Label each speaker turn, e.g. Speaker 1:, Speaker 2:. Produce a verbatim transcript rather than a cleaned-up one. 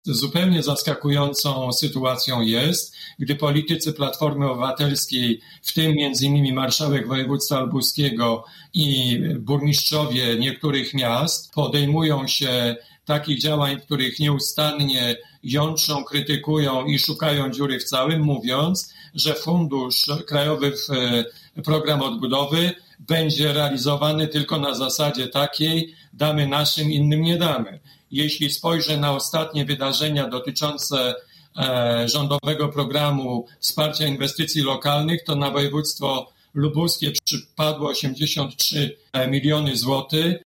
Speaker 1: Zupełnie zaskakującą sytuacją jest, gdy politycy Platformy Obywatelskiej, w tym między innymi marszałek województwa lubuskiego i burmistrzowie niektórych miast, podejmują się takich działań, których nieustannie jątrzą, krytykują i szukają dziury w całym, mówiąc, że Fundusz Krajowy Program Odbudowy będzie realizowany tylko na zasadzie takiej, damy naszym, innym nie damy. Jeśli spojrzę na ostatnie wydarzenia dotyczące e, rządowego programu wsparcia inwestycji lokalnych, to na województwo lubuskie przypadło osiemdziesiąt trzy miliony złotych,